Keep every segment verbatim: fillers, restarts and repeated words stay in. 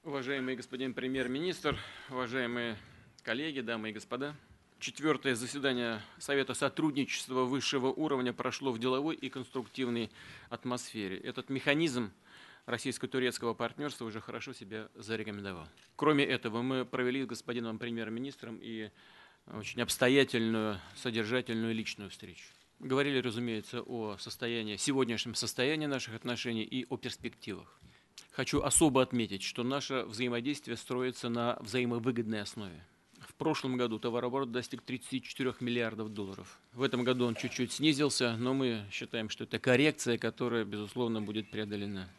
Уважаемый господин премьер-министр, уважаемые коллеги, дамы и господа, четвертое заседание Совета сотрудничества высшего уровня прошло в деловой и конструктивной атмосфере. Этот механизм российско-турецкого партнерства уже хорошо себя зарекомендовал. Кроме этого, мы провели с господином премьер-министром и очень обстоятельную, содержательную личную встречу. Говорили, разумеется, о состоянии, сегодняшнем состоянии наших отношений и о перспективах. Хочу особо отметить, что наше взаимодействие строится на взаимовыгодной основе. В прошлом году товарооборот достиг тридцати четырёх миллиардов долларов. В этом году он чуть-чуть снизился, но мы считаем, что это коррекция, которая, безусловно, будет преодолена.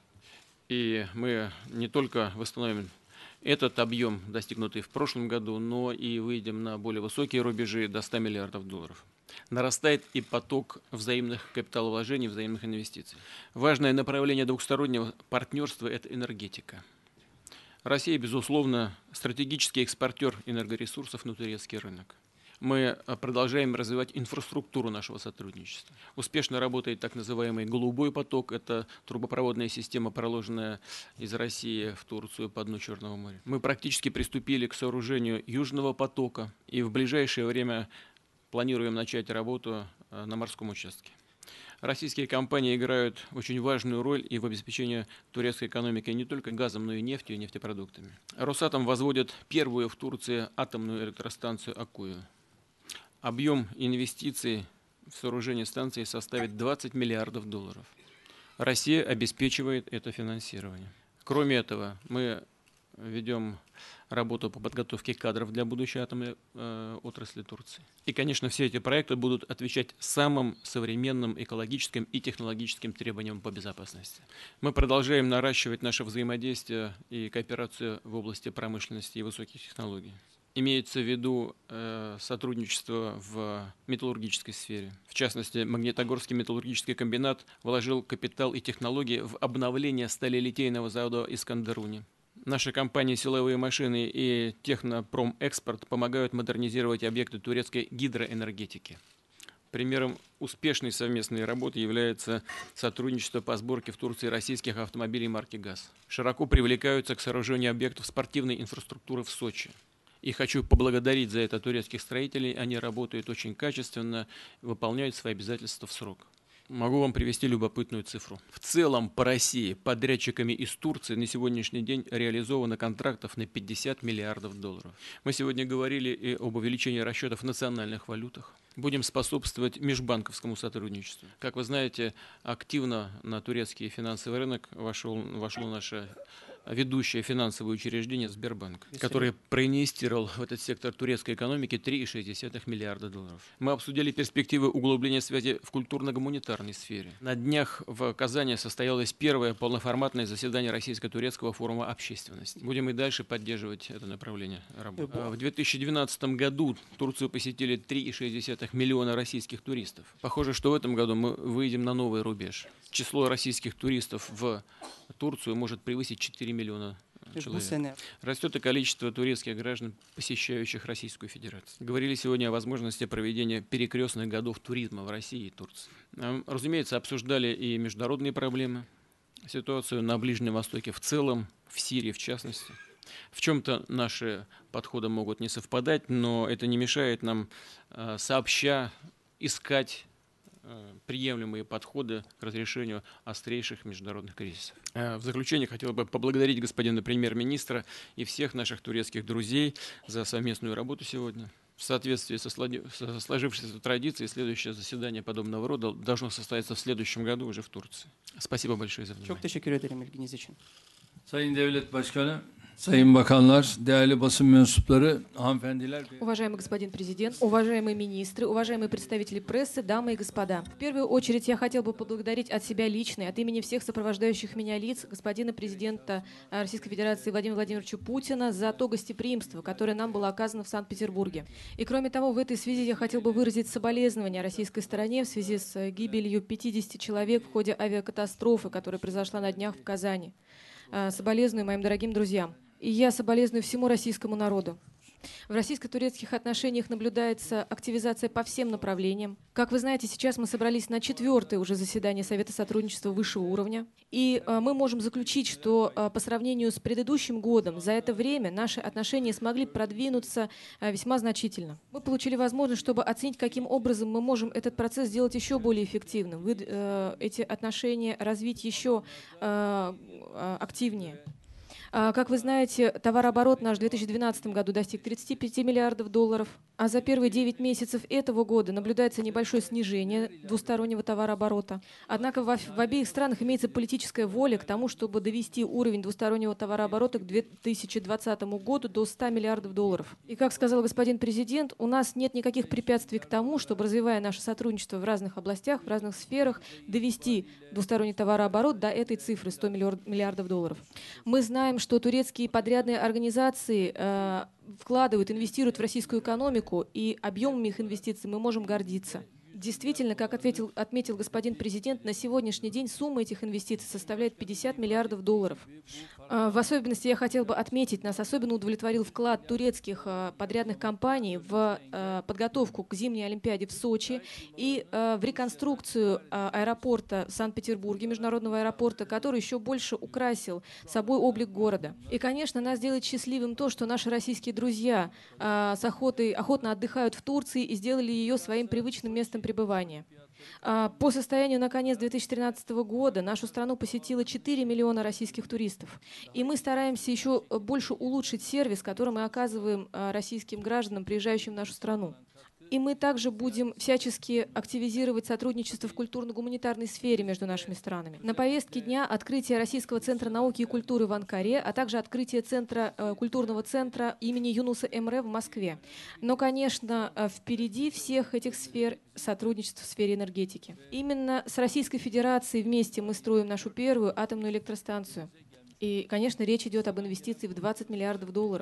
И мы не только восстановим этот объем, достигнутый в прошлом году, но и выйдем на более высокие рубежи до ста миллиардов долларов. Нарастает и поток взаимных капиталовложений, взаимных инвестиций. Важное направление двухстороннего партнерства – это энергетика. Россия, безусловно, стратегический экспортер энергоресурсов на турецкий рынок. Мы продолжаем развивать инфраструктуру нашего сотрудничества. Успешно работает так называемый «голубой поток». Это трубопроводная система, проложенная из России в Турцию по дну Черного моря. Мы практически приступили к сооружению «Южного потока» и в ближайшее время планируем начать работу на морском участке. Российские компании играют очень важную роль и в обеспечении турецкой экономики не только газом, но и нефтью и нефтепродуктами. «Росатом» возводит первую в Турции атомную электростанцию «Аккую». Объем инвестиций в сооружение станции составит двадцать миллиардов долларов. Россия обеспечивает это финансирование. Кроме этого, мы ведем работу по подготовке кадров для будущей атомной э, отрасли Турции. И, конечно, все эти проекты будут отвечать самым современным экологическим и технологическим требованиям по безопасности. Мы продолжаем наращивать наше взаимодействие и кооперацию в области промышленности и высоких технологий. Имеется в виду э, сотрудничество в металлургической сфере. В частности, Магнитогорский металлургический комбинат вложил капитал и технологии в обновление сталелитейного завода в Искандеруне. Наши компании «Силовые машины» и «Технопромэкспорт» помогают модернизировать объекты турецкой гидроэнергетики. Примером успешной совместной работы является сотрудничество по сборке в Турции российских автомобилей марки ГАЗ. Широко привлекаются к сооружению объектов спортивной инфраструктуры в Сочи. И хочу поблагодарить за это турецких строителей. Они работают очень качественно, выполняют свои обязательства в срок. Могу вам привести любопытную цифру. В целом по России подрядчиками из Турции на сегодняшний день реализовано контрактов на пятьдесят миллиардов долларов. Мы сегодня говорили и об увеличении расчетов в национальных валютах. Будем способствовать межбанковскому сотрудничеству. Как вы знаете, активно на турецкий финансовый рынок вошел, вошло наше ведущее финансовое учреждение Сбербанк, который проинвестировал в этот сектор турецкой экономики три целых шесть десятых миллиарда долларов. Мы обсудили перспективы углубления связи в культурно-гуманитарной сфере. На днях в Казани состоялось первое полноформатное заседание Российско-турецкого форума общественности. Будем и дальше поддерживать это направление работы. В две тысячи двенадцатом году Турцию посетили три целых шесть десятых миллиона российских туристов. Похоже, что в этом году мы выйдем на новый рубеж. Число российских туристов в Турцию может превысить четыре миллиона человек. Растет и количество турецких граждан, посещающих Российскую Федерацию. Говорили сегодня о возможности проведения перекрестных годов туризма в России и Турции. Разумеется, обсуждали и международные проблемы, ситуацию на Ближнем Востоке в целом, в Сирии в частности. В чем-то наши подходы могут не совпадать, но это не мешает нам сообща искать приемлемые подходы к разрешению острейших международных кризисов. В заключение хотел бы поблагодарить господина премьер-министра и всех наших турецких друзей за совместную работу сегодня. В соответствии со сложившейся традицией, следующее заседание подобного рода должно состояться в следующем году уже в Турции. Спасибо большое за внимание. Çok teşekkür ederim ilginiz için. Sayın Devlet Başkanı, Sayın Bakanlar, değerli basın mensupları, hanımefendiler. Уважаемый господин президент, уважаемые министры, уважаемые представители прессы, дамы и господа. В первую очередь я хотел бы поблагодарить от себя лично, от имени всех сопровождающих меня лиц, господина президента Российской Федерации Владимира Владимировича Путина за то гостеприимство, которое нам было оказано в Санкт-Петербурге. И кроме того, в этой связи я хотел бы выразить соболезнования российской стороне в связи с гибелью пятидесяти человек в ходе авиакатастрофы, которая произошла на днях в Казани. Соболезную моим дорогим друзьям. И я соболезную всему российскому народу. В российско-турецких отношениях наблюдается активизация по всем направлениям. Как вы знаете, сейчас мы собрались на четвертое уже заседание Совета сотрудничества высшего уровня. И э, мы можем заключить, что э, по сравнению с предыдущим годом за это время наши отношения смогли продвинуться э, весьма значительно. Мы получили возможность, чтобы оценить, каким образом мы можем этот процесс сделать еще более эффективным, вы, э, эти отношения развить еще э, э, активнее. Как вы знаете, товарооборот наш в две тысячи двенадцатом году достиг тридцати пяти миллиардов долларов, а за первые девять месяцев этого года наблюдается небольшое снижение двустороннего товарооборота. Однако в, в обеих странах имеется политическая воля к тому, чтобы довести уровень двустороннего товарооборота к две тысячи двадцатому году до ста миллиардов долларов. И, как сказал господин президент, у нас нет никаких препятствий к тому, чтобы, развивая наше сотрудничество в разных областях, в разных сферах, довести двусторонний товарооборот до этой цифры сто миллиардов долларов. Мы знаем, что турецкие подрядные организации э, вкладывают, инвестируют в российскую экономику, и объемами их инвестиций мы можем гордиться. Действительно, как ответил, отметил господин президент, на сегодняшний день сумма этих инвестиций составляет пятьдесят миллиардов долларов. В особенности я хотел бы отметить, нас особенно удовлетворил вклад турецких подрядных компаний в подготовку к зимней Олимпиаде в Сочи и в реконструкцию аэропорта в Санкт-Петербурге, международного аэропорта, который еще больше украсил собой облик города. И, конечно, нас делает счастливым то, что наши российские друзья с охотой, охотно отдыхают в Турции и сделали ее своим привычным местом пребывания. По состоянию на конец две тысячи тринадцатого года нашу страну посетило четыре миллиона российских туристов. И мы стараемся еще больше улучшить сервис, который мы оказываем российским гражданам, приезжающим в нашу страну. И мы также будем всячески активизировать сотрудничество в культурно-гуманитарной сфере между нашими странами. На повестке дня открытие Российского центра науки и культуры в Анкаре, а также открытие центра, э, культурного центра имени Юнуса Эмре в Москве. Но, конечно, впереди всех этих сфер сотрудничество в сфере энергетики. Именно с Российской Федерацией вместе мы строим нашу первую атомную электростанцию. И, конечно, речь идет об инвестиции в двадцать миллиардов долларов.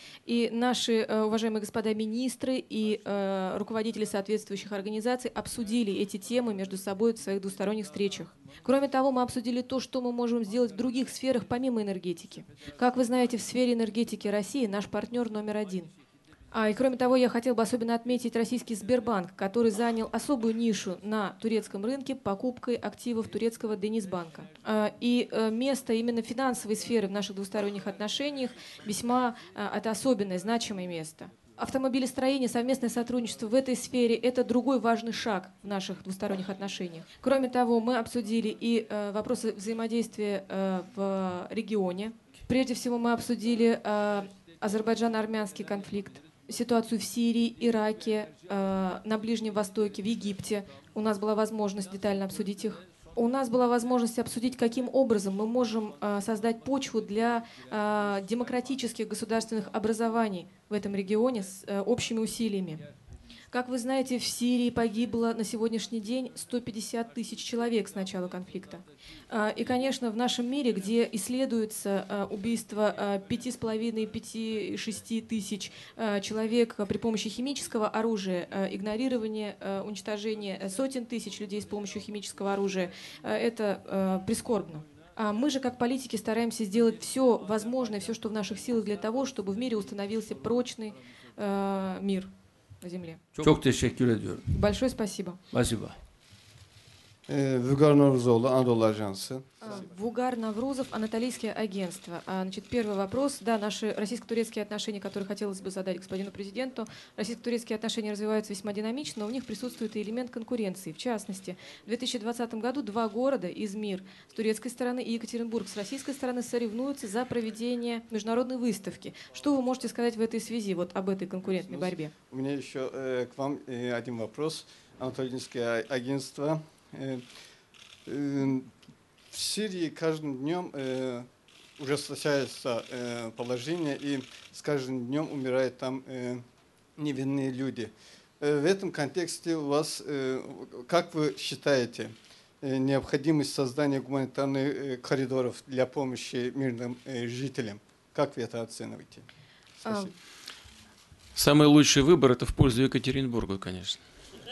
И наши э, уважаемые господа министры и э, руководители соответствующих организаций обсудили эти темы между собой в своих двусторонних встречах. Кроме того, мы обсудили то, что мы можем сделать в других сферах помимо энергетики. Как вы знаете, в сфере энергетики России наш партнер номер один. А, и кроме того, я хотел бы особенно отметить российский Сбербанк, который занял особую нишу на турецком рынке покупкой активов турецкого Денизбанка. А, и а, место именно финансовой сферы в наших двусторонних отношениях весьма а, это особенное, значимое место. Автомобилестроение, совместное сотрудничество в этой сфере – это другой важный шаг в наших двусторонних отношениях. Кроме того, мы обсудили и э, вопросы взаимодействия э, в регионе. Прежде всего, мы обсудили э, азербайджано-армянский конфликт, ситуацию в Сирии, Ираке, э, на Ближнем Востоке, в Египте. У нас была возможность детально обсудить их. У нас была возможность обсудить, каким образом мы можем э, создать почву для э, демократических государственных образований в этом регионе с э, общими усилиями. Как вы знаете, в Сирии погибло на сегодняшний день сто пятьдесят тысяч человек с начала конфликта. И, конечно, в нашем мире, где исследуется убийство пяти с половиной — пяти-шести тысяч человек при помощи химического оружия, игнорирование, уничтожение сотен тысяч людей с помощью химического оружия, это прискорбно. Мы же, как политики, стараемся сделать все возможное, все, что в наших силах для того, чтобы в мире установился прочный мир на земле. Çok teşekkür ediyorum. Большое спасибо. Спасибо. Вугар Наврузоğlu, Anadolu Ajansı. Вугар Наврузов, Анатолийское агентство. А, Значит, первый вопрос. Да, наши российско-турецкие отношения, которые хотелось бы задать господину президенту. Российско-турецкие отношения развиваются весьма динамично, но в них присутствует и элемент конкуренции. В частности, в две тысячи двадцатом году два города, Измир с турецкой стороны и Екатеринбург с российской стороны, соревнуются за проведение международной выставки. Что вы можете сказать в этой связи, вот об этой конкурентной борьбе? У меня еще э, к вам э, один вопрос. Анатолийское агентство. Э, э, В Сирии каждым днем э, ужасающееся э, положение, и с каждым днем умирают там э, невинные люди. Э, в этом контексте у вас, э, как вы считаете, э, необходимость создания гуманитарных э, коридоров для помощи мирным э, жителям? Как вы это оцениваете? Спасибо. Самый лучший выбор – это в пользу Екатеринбурга, конечно.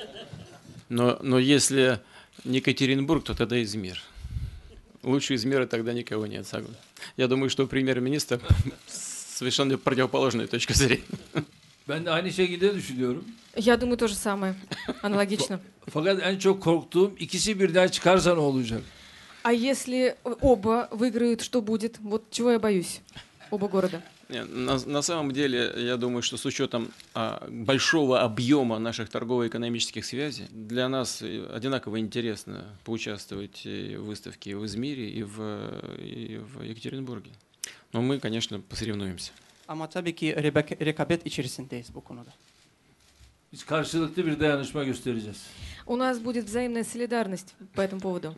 Но, но если не Екатеринбург, то тогда Измир. Лучше Измира тогда никого нет, согласен. Я думаю, что премьер-министр Совершенно противоположная точка зрения. Ben de aynı şekilde düşünüyorum. Я думаю, то же самое, аналогично. Fakat en çok korktuğum ikisi birden çıkarsa ne olacak? А если оба выиграют, что будет? Вот чего я боюсь. Оба города. Не, На, на самом деле, я думаю, что с учетом а, большого объема наших торгово-экономических связей, для нас э, одинаково интересно поучаствовать и в выставке в Измире, и в, и в Екатеринбурге. Но мы, конечно, посоревнуемся. Ama tabii ki rebe- rekabet içerisindeyiz bu konuda. Biz karşılıklı bir dayanışma göstereceğiz. У нас будет взаимная солидарность по этому поводу.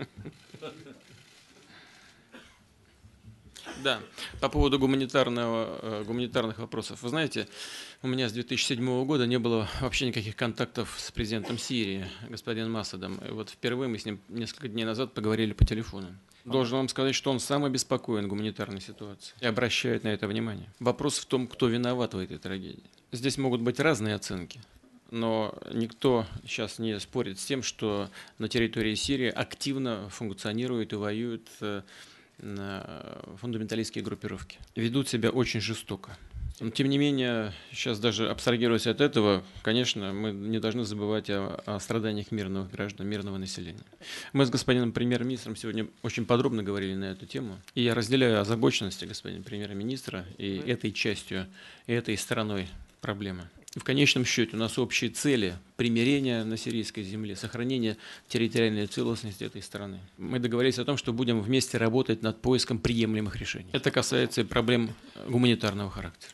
Да, по поводу гуманитарного, э, гуманитарных вопросов. Вы знаете, у меня с две тысячи седьмого года не было вообще никаких контактов с президентом Сирии, господином Асадом. И вот впервые мы с ним несколько дней назад поговорили по телефону. Должен вам сказать, что он сам обеспокоен гуманитарной ситуацией и обращает на это внимание. Вопрос в том, кто виноват в этой трагедии. Здесь могут быть разные оценки, но никто сейчас не спорит с тем, что на территории Сирии активно функционируют и воюют э, фундаменталистские группировки. Ведут себя очень жестоко. Но, тем не менее, сейчас даже абстрагируясь от этого, конечно, мы не должны забывать о, о страданиях мирных граждан, мирного населения. Мы с господином премьер-министром сегодня очень подробно говорили на эту тему. И я разделяю озабоченности господина премьер-министра и этой частью, и этой стороной проблемы. В конечном счете у нас общие цели примирения на сирийской земле, сохранения территориальной целостности этой страны. Мы договорились о том, что будем вместе работать над поиском приемлемых решений. Это касается и проблем гуманитарного характера.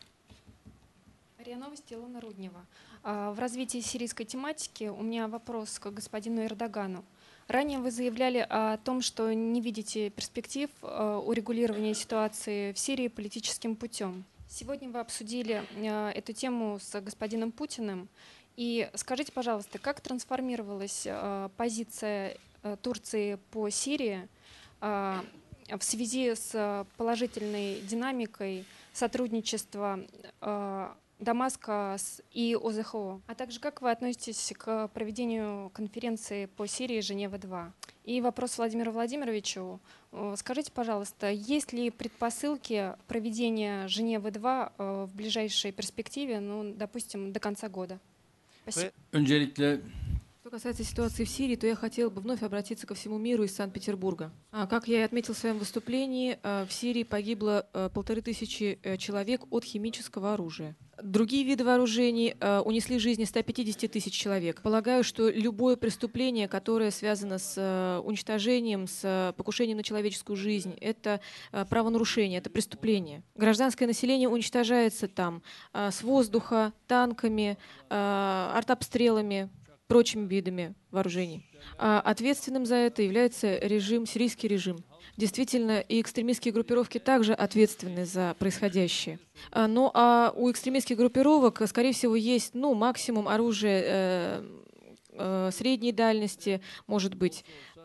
РИА Новости, Илона Руднева. А, В развитии сирийской тематики у меня вопрос к господину Эрдогану. Ранее вы заявляли о том, что не видите перспектив а, урегулирования ситуации в Сирии политическим путем. Сегодня вы обсудили а, эту тему с господином Путиным. И скажите, пожалуйста, как трансформировалась а, позиция а, Турции по Сирии а, в связи с положительной динамикой сотрудничества а, Дамаска с- и ОЗХО? А также как вы относитесь к проведению конференции по Сирии Женева-два? И вопрос Владимиру Владимировичу. Э, Скажите, пожалуйста, есть ли предпосылки проведения Женевы-два э, в ближайшей перспективе, ну, допустим, до конца года? Спасибо. Öncelikle Что касается ситуации в Сирии, то я хотела бы вновь обратиться ко всему миру из Санкт-Петербурга. А, Как я и отметил в своем выступлении, а, в Сирии погибло а, полторы тысячи э, человек от химического оружия. Другие виды вооружений а, унесли жизни ста пятидесяти тысяч человек. Полагаю, что любое преступление, которое связано с а, уничтожением, с а, покушением на человеческую жизнь, это а, правонарушение, это преступление. Гражданское население уничтожается там а, с воздуха, танками, а, артобстрелами, прочими видами вооружений. А ответственным за это является режим, сирийский режим. Действительно, и экстремистские группировки также ответственны за происходящее. А, Ну а у экстремистских группировок, скорее всего, есть ну, максимум оружия э, э, средней дальности, может быть,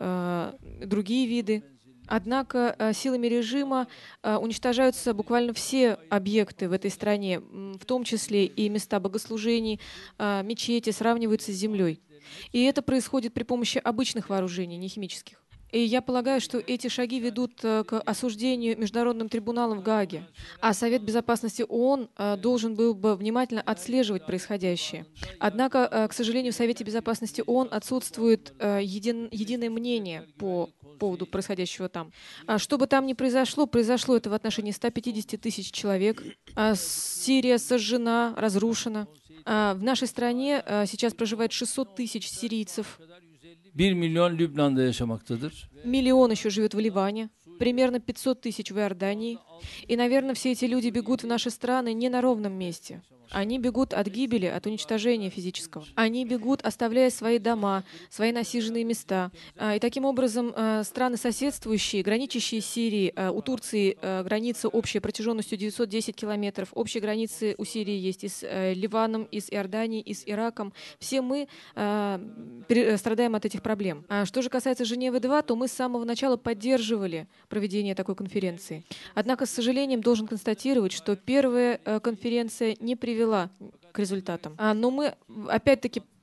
э, другие виды. Однако э, силами режима э, уничтожаются буквально все объекты в этой стране, м, в том числе и места богослужений, э, мечети сравниваются с землей. И это происходит при помощи обычных вооружений, не химических. И я полагаю, что эти шаги ведут э, к осуждению Международным трибуналом в Гааге. А Совет Безопасности ООН э, должен был бы внимательно отслеживать происходящее. Однако, э, к сожалению, в Совете Безопасности ООН отсутствует э, един- единое мнение по поводу происходящего там. А что бы там ни произошло, произошло это в отношении ста пятидесяти тысяч человек. А Сирия сожжена, разрушена. А в нашей стране э, сейчас проживает шестьсот тысяч сирийцев. bir milyon Lübnan'da yaşamaktadır. Миллион еще живет в Ливане, примерно пятьсот тысяч в Иордании. И, наверное, все эти люди бегут в наши страны не на ровном месте. Они бегут от гибели, от уничтожения физического. Они бегут, оставляя свои дома, свои насиженные места. А, И таким образом а, страны соседствующие, граничащие с Сирией, а, у Турции а, граница общая протяженностью девятьсот десять километров, общие границы у Сирии есть и с э, Ливаном, и с Иорданией, и с Ираком. Все мы а, пере- страдаем от этих проблем. А что же касается Женевы-два, то мы с самого начала поддерживали проведение такой конференции. Однако, с сожалением, должен констатировать, что первая э, конференция не привела к результатам. А, Но мы, опять-таки,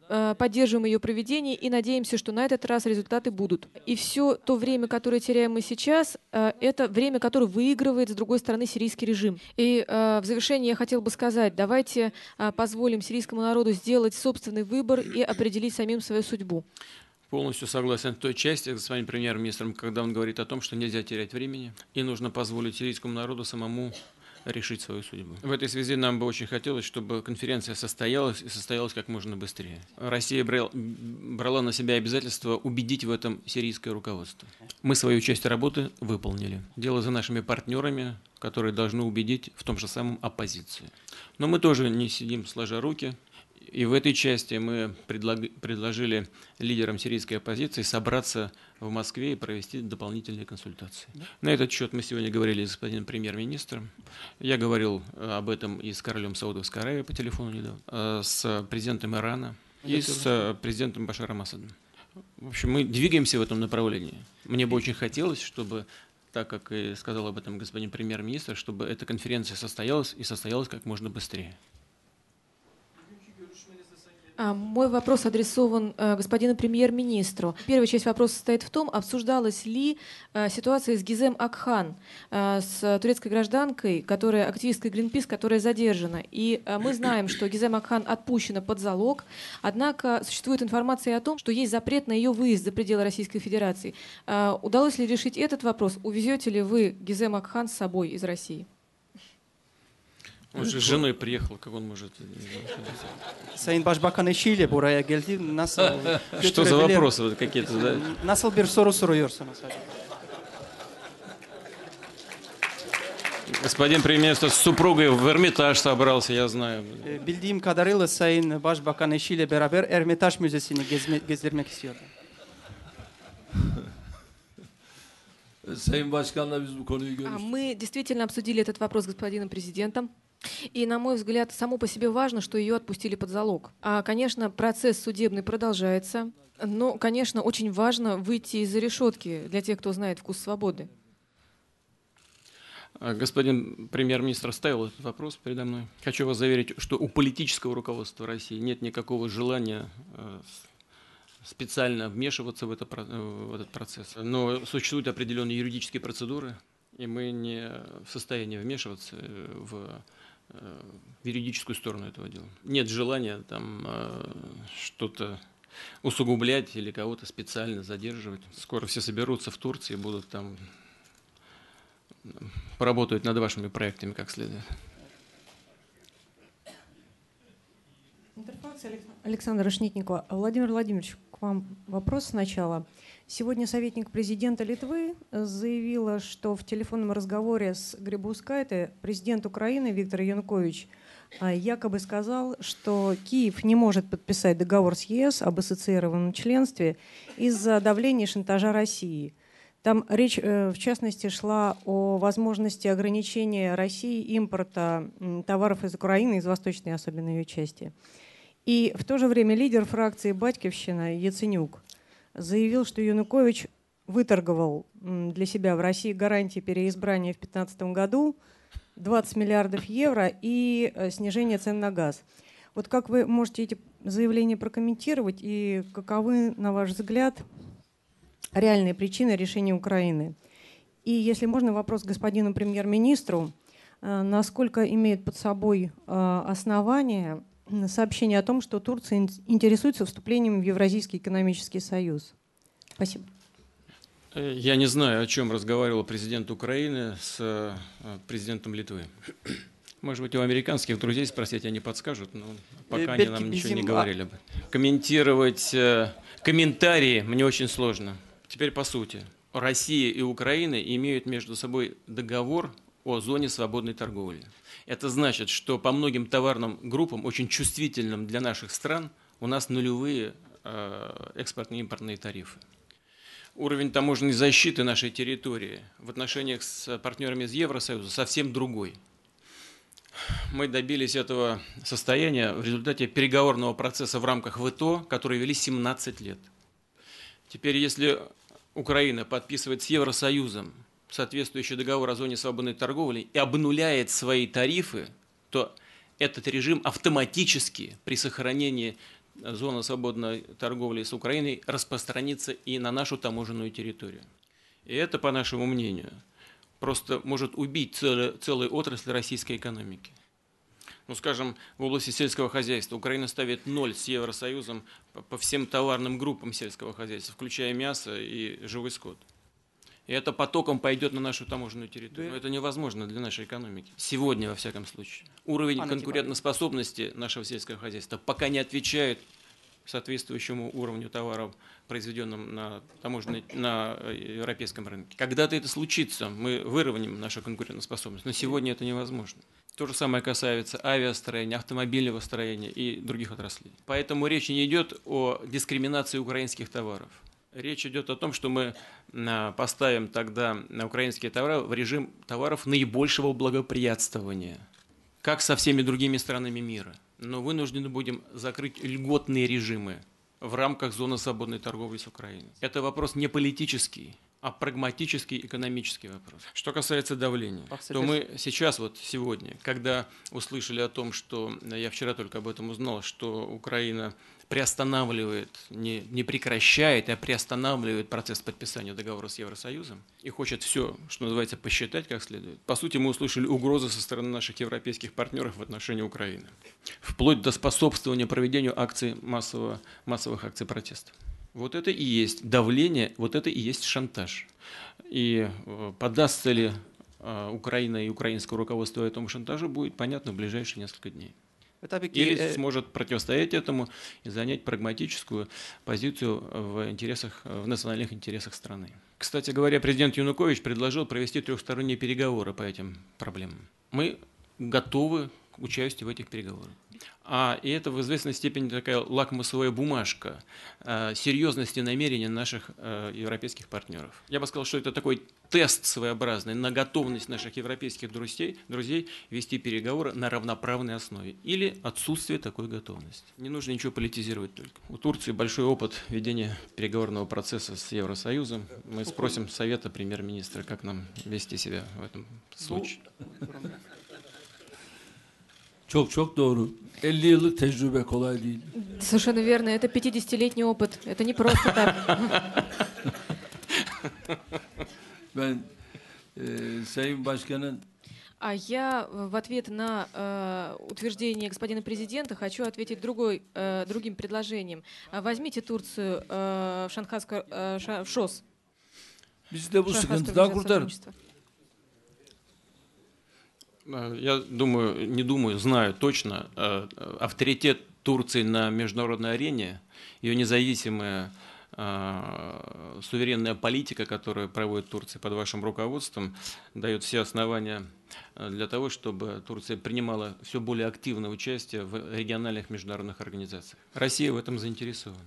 э, поддерживаем ее проведение и надеемся, что на этот раз результаты будут. И все то время, которое теряем мы сейчас, э, это время, которое выигрывает, с другой стороны, сирийский режим. И э, в завершение я хотел бы сказать, давайте э, позволим сирийскому народу сделать собственный выбор и определить самим свою судьбу. Полностью согласен в той части с вами премьер-министром, когда он говорит о том, что нельзя терять времени и нужно позволить сирийскому народу самому решить свою судьбу. В этой связи нам бы очень хотелось, чтобы конференция состоялась и состоялась как можно быстрее. Россия брал, брала на себя обязательство убедить в этом сирийское руководство. Мы свою часть работы выполнили. Дело за нашими партнерами, которые должны убедить в том же самом оппозицию. Но мы тоже не сидим сложа руки. И в этой части мы предлаг... предложили лидерам сирийской оппозиции собраться в Москве и провести дополнительные консультации. Да. На этот счет мы сегодня говорили с господином премьер-министром. Я говорил об этом и с королем Саудовской Аравии по телефону недавно, с президентом Ирана и с президентом Башаром Асадом. В общем, мы двигаемся в этом направлении. Мне бы очень хотелось, чтобы, так как и сказал об этом господин премьер-министр, чтобы эта конференция состоялась и состоялась как можно быстрее. Мой вопрос адресован господину премьер-министру. Первая часть вопроса состоит в том, обсуждалась ли ситуация с Гизем Акхан, с турецкой гражданкой, которая активисткой Greenpeace, которая задержана. И мы знаем, что Гизем Акхан отпущена под залог, однако существует информация о том, что есть запрет на ее выезд за пределы Российской Федерации. Удалось ли решить этот вопрос? Увезете ли вы Гизем Акхан с собой из России? Он же с женой приехал, как он может... Sayın Başbakan eşiyle buraya geldi. Nasıl Что за вопросы какие-то, да? Nasıl bir soru soruyorsunuz? Господин премьер-министр с супругой в Эрмитаж собрался, я знаю. Bildiğim kadarıyla Sayın Başbakan eşiyle beraber Ermitaj Müzesi'ni gezme, gezdirmek istiyordu. Sayın Başkan'la biz bu konuyu görüştük. Мы действительно обсудили этот вопрос с господином президентом. И, на мой взгляд, само по себе важно, что ее отпустили под залог. А, конечно, процесс судебный продолжается, но, конечно, очень важно выйти из-за решетки для тех, кто знает вкус свободы. Господин премьер-министр ставил этот вопрос передо мной. Хочу вас заверить, что у политического руководства России нет никакого желания специально вмешиваться в, это, в этот процесс. Но существуют определенные юридические процедуры, и мы не в состоянии вмешиваться в в юридическую сторону этого дела. Нет желания там что-то усугублять или кого-то специально задерживать. Скоро все соберутся в Турции и будут там поработать над вашими проектами как следует. Интерфакция Александра Решнитникова. Владимир Владимирович, к вам вопрос сначала. Сегодня советник президента Литвы заявила, что в телефонном разговоре с Грибаускайте президент Украины Виктор Янукович якобы сказал, что Киев не может подписать договор с ЕС об ассоциированном членстве из-за давления и шантажа России. Там речь, в частности, шла о возможности ограничения России импорта товаров из Украины, из восточной особенно ее части. И в то же время лидер фракции «Батькивщина» Яценюк заявил, что Янукович выторговал для себя в России гарантии переизбрания в две тысячи пятнадцатом году двадцать миллиардов евро и снижение цен на газ. Вот как вы можете эти заявления прокомментировать и каковы, на ваш взгляд, реальные причины решения Украины? И, если можно, вопрос к господину премьер-министру. Насколько имеет под собой основания сообщение о том, что Турция интересуется вступлением в Евразийский экономический союз? Спасибо. Я не знаю, о чем разговаривал президент Украины с президентом Литвы. Может быть, у американских друзей спросить, они подскажут, но пока они нам ничего не говорили об этом. Комментировать комментарии мне очень сложно. Теперь по сути. Россия и Украина имеют между собой договор о зоне свободной торговли. Это значит, что по многим товарным группам, очень чувствительным для наших стран, у нас нулевые экспортные и импортные тарифы. Уровень таможенной защиты нашей территории в отношениях с партнерами из Евросоюза совсем другой. Мы добились этого состояния в результате переговорного процесса в рамках ВТО, который вели семнадцать лет. Теперь, если Украина подписывает с Евросоюзом соответствующий договор о зоне свободной торговли и обнуляет свои тарифы, то этот режим автоматически при сохранении зона свободной торговли с Украиной распространится и на нашу таможенную территорию. И это, по нашему мнению, просто может убить целую, целую отрасль российской экономики. Ну, скажем, в области сельского хозяйства Украина ставит ноль с Евросоюзом по всем товарным группам сельского хозяйства, включая мясо и живой скот. И это потоком пойдет на нашу таможенную территорию. Но это невозможно для нашей экономики. Сегодня, во всяком случае. Уровень конкурентоспособности нашего сельского хозяйства пока не отвечает соответствующему уровню товаров, произведенным на таможенной, на европейском рынке. Когда-то это случится, мы выровняем нашу конкурентоспособность, но сегодня это невозможно. То же самое касается авиастроения, автомобильного строения и других отраслей. Поэтому речь не идет о дискриминации украинских товаров. Речь идет о том, что мы поставим тогда на украинские товары в режим товаров наибольшего благоприятствования, как со всеми другими странами мира. Но вынуждены будем закрыть льготные режимы в рамках зоны свободной торговли с Украиной. Это вопрос не политический, а прагматический экономический вопрос. Что касается давления, то мы сейчас, вот сегодня, когда услышали о том, что, я вчера только об этом узнал, что Украина приостанавливает, не, не прекращает, а приостанавливает процесс подписания договора с Евросоюзом и хочет все, что называется, посчитать как следует. По сути, мы услышали угрозы со стороны наших европейских партнеров в отношении Украины, вплоть до способствования проведению акций массового, массовых акций протеста. Вот это и есть давление, вот это и есть шантаж. И подастся ли Украина и украинское руководство этому шантажу, будет понятно в ближайшие несколько дней. Или сможет противостоять этому и занять прагматическую позицию в интересах, в национальных интересах страны. Кстати говоря, президент Янукович предложил провести трехсторонние переговоры по этим проблемам. Мы готовы к участию в этих переговорах. А и это в известной степени такая лакмусовая бумажка э, серьезности намерений наших э, европейских партнеров. Я бы сказал, что это такой тест своеобразный на готовность наших европейских друзей, друзей вести переговоры на равноправной основе или отсутствие такой готовности. Не нужно ничего политизировать только. У Турции большой опыт ведения переговорного процесса с Евросоюзом. Мы спросим совета премьер-министра, как нам вести себя в этом случае. Çok çok doğru. elli yıllık tecrübe kolay değil. Совершенно верно. Это пятидесятилетний опыт. Это не просто так. Ben e, Sayın Başkan'ın А я в ответ на э, утверждение господина президента хочу ответить другой, э, другим предложением. Возьмите Турцию э, в Шанхайскую, э, ша, в ШОС. bizi de bu sıkıntıdan kurtarın. Я думаю, не думаю, знаю точно, авторитет Турции на международной арене, ее независимая суверенная политика, которую проводит Турция под вашим руководством, дает все основания для того, чтобы Турция принимала все более активное участие в региональных международных организациях. Россия в этом заинтересована.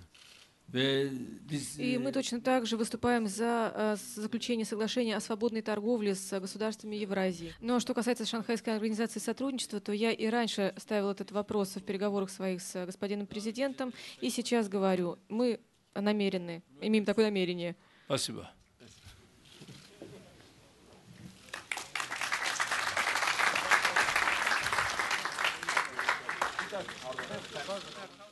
И мы точно так же выступаем за заключение соглашения о свободной торговле с государствами Евразии. Но что касается Шанхайской организации сотрудничества, то я и раньше ставила этот вопрос в переговорах своих с господином президентом, и сейчас говорю, мы намерены, имеем такое намерение. Спасибо. Спасибо.